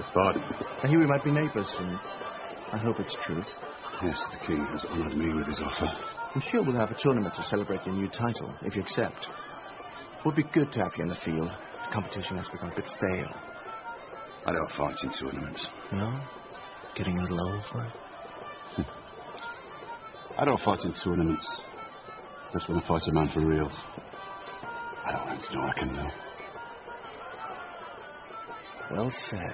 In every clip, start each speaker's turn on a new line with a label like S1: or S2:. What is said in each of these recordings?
S1: Good body.
S2: I hear we might be neighbours, and I hope it's true.
S1: Yes, the king has honoured me with his offer.
S2: I'm sure we'll have a tournament to celebrate your new title, if you accept. Would be good to have you in the field. The competition has become a bit stale.
S1: I don't fight in tournaments.
S2: No? Getting a little old for it?
S1: I don't fight in tournaments. That's when I fight a man for real. I don't want to know I can know.
S2: Well said.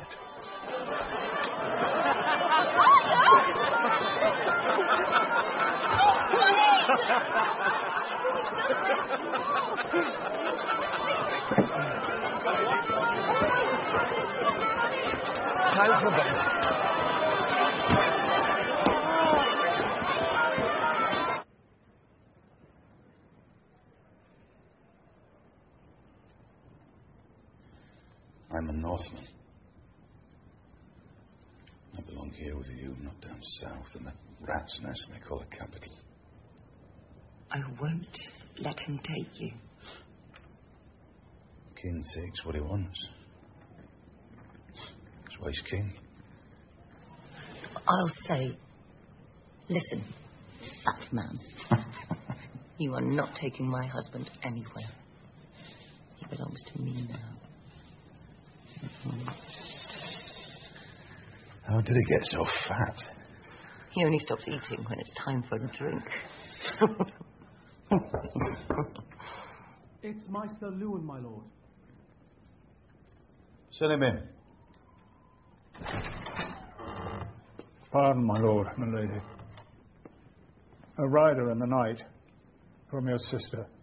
S3: Time for bed.
S1: I'm a Northman. I belong here with you, not down south in that rat's nest they call a capital.
S4: I won't let him take you.
S1: The king takes what he wants. That's why he's king.
S4: I'll say, listen, fat man. You are not taking my husband anywhere. He belongs to me now.
S1: How did he get so fat?
S4: He only stops eating when it's time for a drink.
S5: It's Maester Lewin, my lord.
S1: Send him in.
S6: Pardon, my lord, my lady. A rider in the night from your sister.